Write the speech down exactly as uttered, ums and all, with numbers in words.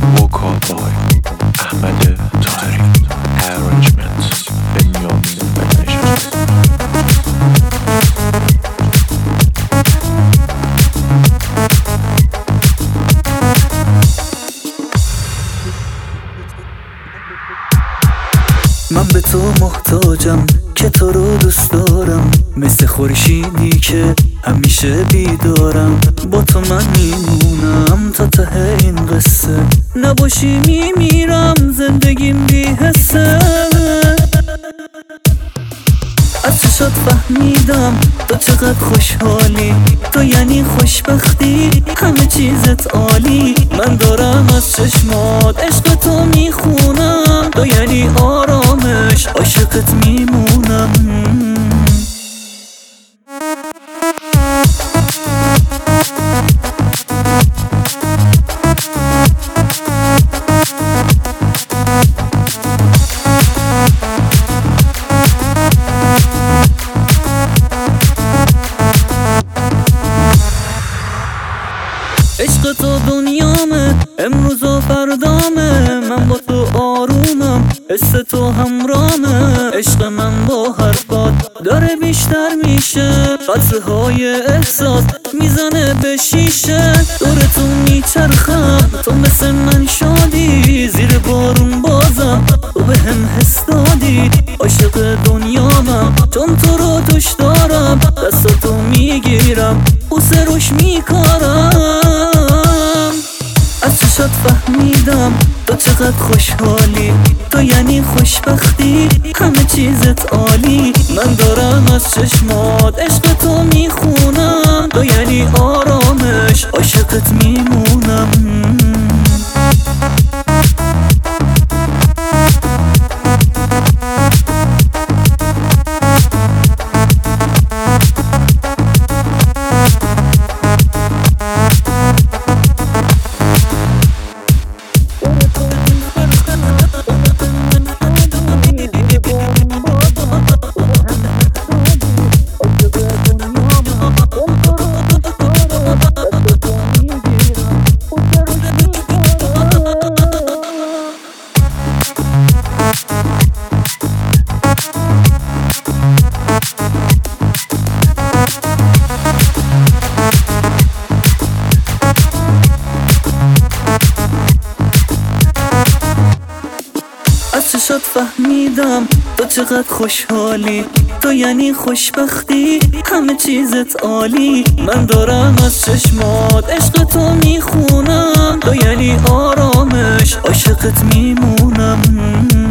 وکا بای احمد طاهری، ارنجمنت بنیامین بنیشت. من به تو محتاجم که تو رو دوست دارم، مثل خورشیدی که همیشه بیدارم. با تو من میمونم تا ته این قصه، نباشی میمیرم زندگیم بی حسه. از چشات فهمیدم تو چقدر خوشحالی، تو یعنی خوشبختی، همه چیزت عالی. من دارم از چشمات عشق تو میخونم، تو یعنی آرامش، عاشقت میمونم. عشق تو دنیامه، امروز و فردامه. من با تو آرومم، حس تو همرامه. عشق من با حرفات داره بیشتر میشه، قطره های احساس میزنه به شیشه. دور تو میچرخم، تو مثل من شادی، زیر بارون بازم تو به هم حس دادی. عاشق دنیامم چون تو رو توش دارم، دستاتو میگیرم بوسه روش میکارم. از چشات فهمیدم تو چقدر خوشحالی، تو یعنی خوشبختی، همه چیزت عالی. من دارم از چشمات عشق تو میخونم، تو یعنی آرامش، عاشقت میمونم. از چشات فهمیدم تو چقدر خوشحالی، تو یعنی خوشبختی، همه چیزت عالی. من دارم از چشمات عشق تو میخونم، تو یعنی آرامش، عاشقت میمونم.